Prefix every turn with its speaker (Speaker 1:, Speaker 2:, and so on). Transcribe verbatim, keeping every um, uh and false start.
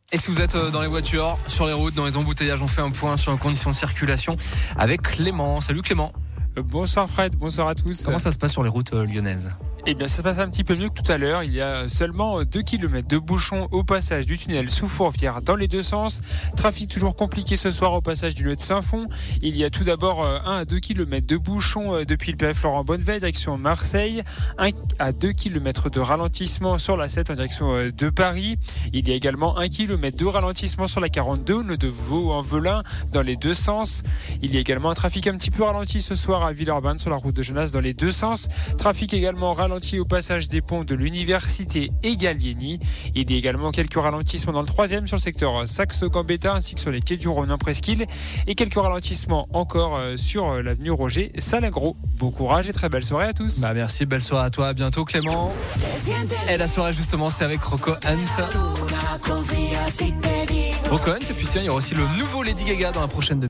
Speaker 1: Et si vous êtes dans les voitures, sur les routes, dans les embouteillages, on fait un point sur les conditions de circulation avec Clément. Salut Clément.
Speaker 2: Bonsoir Fred, bonsoir à tous.
Speaker 1: Comment ça se passe sur les routes lyonnaises ?
Speaker 2: Eh bien, ça se passe un petit peu mieux que tout à l'heure. Il y a seulement deux kilomètres de bouchons au passage du tunnel sous Fourvière dans les deux sens. Trafic toujours compliqué ce soir au passage du nœud de Saint-Fond. Il y a tout d'abord un à deux kilomètres de bouchons depuis le périph' Laurent Bonneveille, direction Marseille. un à deux kilomètres de ralentissement sur la sept en direction de Paris. Il y a également un kilomètre de ralentissement sur la quarante-deux au nœud de Vaux-en-Velin dans les deux sens. Il y a également un trafic un petit peu ralenti ce soir à Villeurbanne sur la route de Genasse dans les deux sens. Trafic également ralenti au passage des ponts de l'Université et Gallieni. Il y a également quelques ralentissements dans le troisième sur le secteur Saxe-Gambetta ainsi que sur les quais du Rhône-Presqu'île et quelques ralentissements encore sur l'avenue Roger Salingro. Bon courage et très belle soirée à tous.
Speaker 1: Bah merci, belle soirée à toi, à bientôt Clément. Et la soirée justement c'est avec Rocco Hunt. Rocco Hunt et puis tiens il y aura aussi le nouveau Lady Gaga dans la prochaine demi-heure.